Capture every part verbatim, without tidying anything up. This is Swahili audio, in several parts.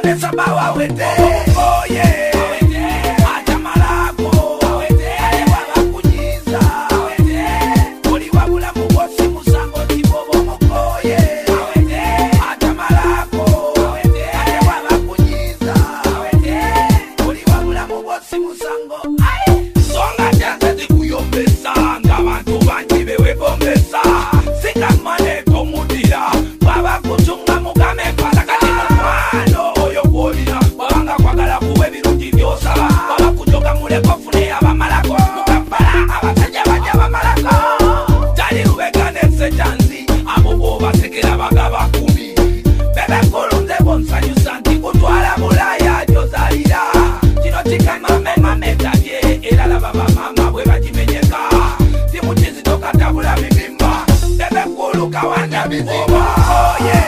Bonesa bawa wete oye atamalako alebaba kunyiza oli wabula mubosi musango tibobo mokoye atamalako alebaba kunyiza oli wabula mubosi musango songa janze zikuyombesa ngabantu banji bewe bombesa sikamane tomudira baba kuchunga mugame pala kati mwana oyo kuolina babanga kwagala kuwe birungi byosa baba kujoga mule kofune abamalako mukapala abasajja bajja bamalako tali lubegane sejanzi abo bobasekera bagaba kumi bebe kulunze bonsanyusa nti kutwala bulaya gyozalira kino kikamame mame tabye era laba bamama bwe bagimenyeka simukizitokatabula bibimba bebe kulu kawanda biziba oye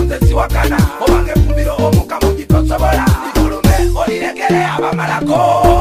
Malako